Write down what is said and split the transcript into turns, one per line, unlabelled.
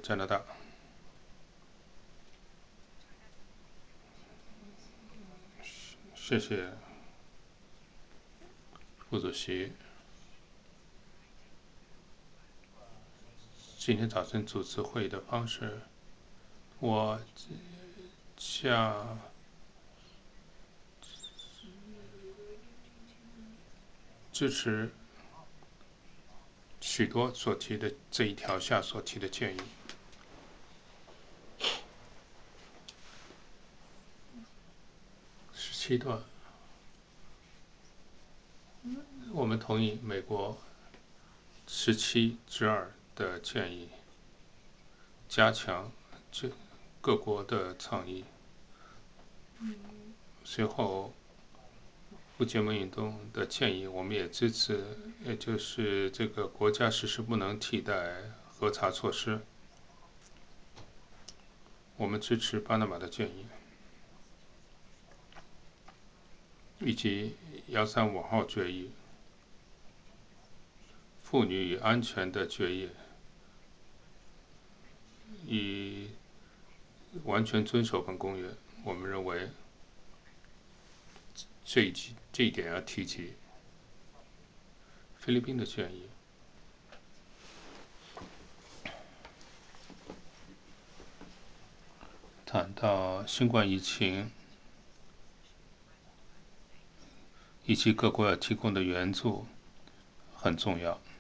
加拿大。谢谢副主席。今天早晨主持会议的方式，我向支持许多所提的这一条下所提的建议。17段，我们同意美国17+2的建议，加强各国的倡议。随后，不结盟运动的建议我们也支持，也就是这个国家实施不能替代核查措施。我们支持巴拿马的建议，以及135号决议、妇女与安全的决议，以完全遵守本公约。我们认为这一点要提及。菲律宾的建议，谈到新冠疫情以及各国要提供的援助很重要。